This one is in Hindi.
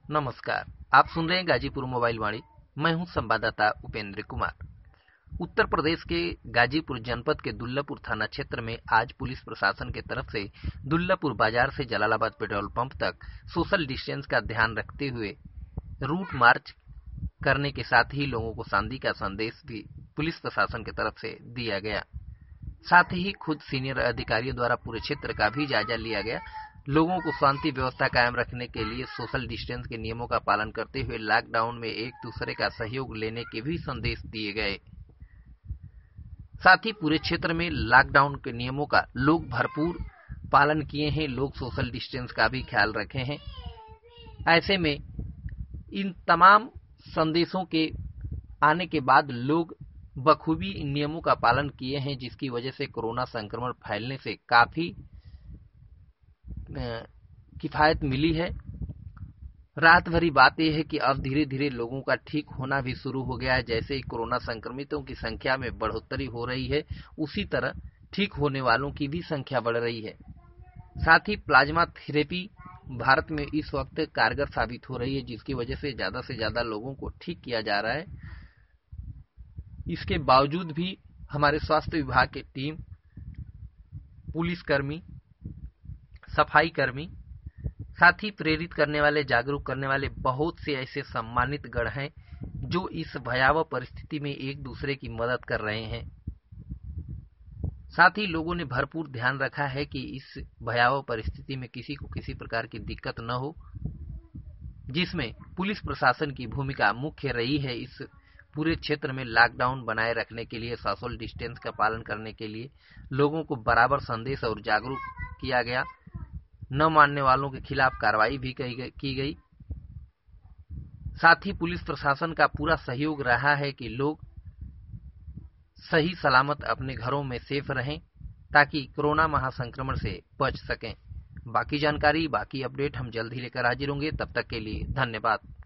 नमस्कार, आप सुन रहे हैं गाजीपुर मोबाइल वाणी। मैं हूं संवाददाता उपेंद्र कुमार। उत्तर प्रदेश के गाजीपुर जनपद के दुल्लापुर थाना क्षेत्र में आज पुलिस प्रशासन की तरफ से दुल्लापुर बाजार से जलालाबाद पेट्रोल पंप तक सोशल डिस्टेंस का ध्यान रखते हुए रूट मार्च करने के साथ ही लोगों को शांति का संदेश भी पुलिस प्रशासन की तरफ से दिया गया। साथ ही खुद सीनियर अधिकारियों द्वारा पूरे क्षेत्र का भी जायजा लिया गया। लोगों को शांति व्यवस्था कायम रखने के लिए सोशल डिस्टेंस के नियमों का पालन करते हुए लॉकडाउन में एक दूसरे का सहयोग लेने के भी संदेश दिए गए। साथ ही पूरे क्षेत्र में लॉकडाउन के नियमों का लोग भरपूर पालन किए हैं। लोग सोशल डिस्टेंस का भी ख्याल रखे हैं। ऐसे में इन तमाम संदेशों के आने के बाद लोग बखूबी इन नियमों का पालन किए हैं, जिसकी वजह से कोरोना संक्रमण फैलने से काफी किफायत मिली है। राहत भरी बात यह है कि अब धीरे धीरे लोगों का ठीक होना भी शुरू हो गया है। जैसे ही कोरोना संक्रमितों की संख्या में बढ़ोतरी हो रही है, उसी तरह ठीक होने वालों की भी संख्या बढ़ रही है। साथ ही प्लाज्मा थेरेपी भारत में इस वक्त कारगर साबित हो रही है, जिसकी वजह से ज्यादा लोगों को ठीक किया जा रहा है। इसके बावजूद भी हमारे स्वास्थ्य विभाग की टीम, पुलिसकर्मी, सफाई कर्मी, साथ ही प्रेरित करने वाले, जागरूक करने वाले बहुत से ऐसे सम्मानित गण हैं जो इस भयावह परिस्थिति में एक दूसरे की मदद कर रहे हैं। साथ ही लोगों ने भरपूर ध्यान रखा है कि इस भयावह परिस्थिति में किसी को किसी प्रकार की दिक्कत न हो, जिसमें पुलिस प्रशासन की भूमिका मुख्य रही है। इस पूरे क्षेत्र में लॉकडाउन बनाए रखने के लिए, सोशल डिस्टेंस का पालन करने के लिए लोगों को बराबर संदेश और जागरूक किया गया। न मानने वालों के खिलाफ कार्रवाई भी की गई। साथ ही पुलिस प्रशासन का पूरा सहयोग रहा है कि लोग सही सलामत अपने घरों में सेफ रहें, ताकि कोरोना महासंक्रमण से बच सकें। बाकी जानकारी, बाकी अपडेट हम जल्द ही लेकर हाजिर होंगे। तब तक के लिए धन्यवाद।